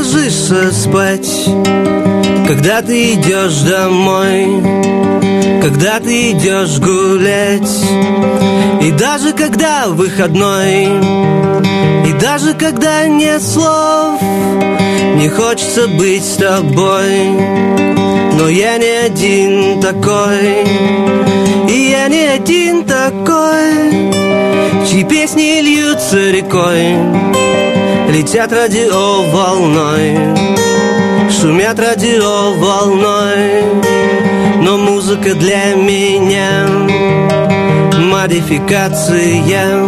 ложишься спать, когда ты идешь домой, когда ты идешь гулять, и даже когда выходной, и даже когда нет слов, не хочется быть с тобой. Но я не один такой, и я не один такой, чьи песни льются рекой, летят радиоволной, шумят радиоволной. Но музыка для меня модификация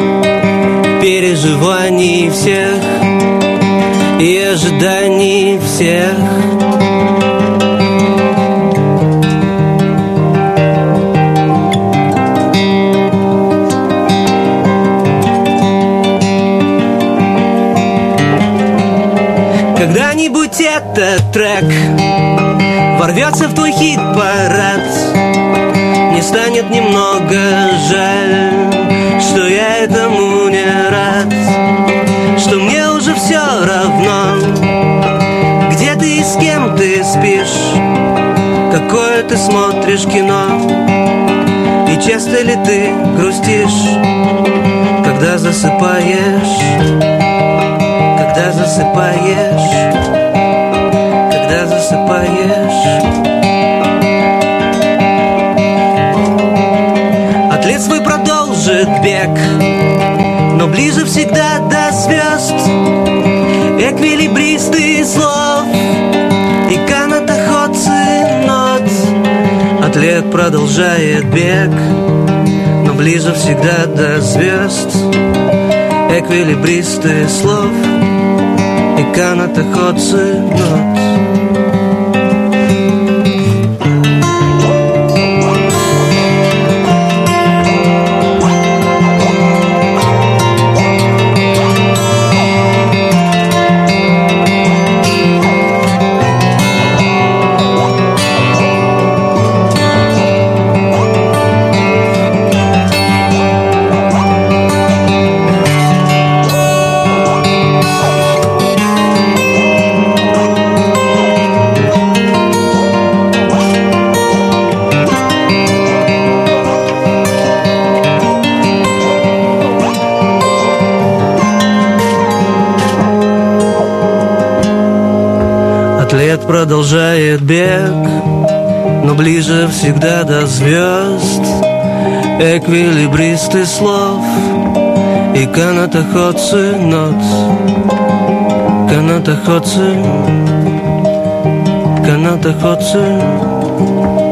переживаний всех и ожиданий всех. Когда-нибудь этот трек ворвется в твой хит-парад, мне станет немного жаль, что я этому не рад, что мне уже все равно, где ты и с кем ты спишь, какое ты смотришь кино, и часто ли ты грустишь, когда засыпаешь, когда засыпаешь, когда засыпаешь. Атлет свой продолжит бег, но ближе всегда до звезд. Эквилибристы слов и канатоходцы нот. Атлет продолжает бег, но ближе всегда до звезд. Эквилибристы слов и канатоходцы нот. Атлет продолжает бег, но ближе всегда до звезд. Эквилибристы слов и канатоходцы нот. Канатоходцы, канатоходцы.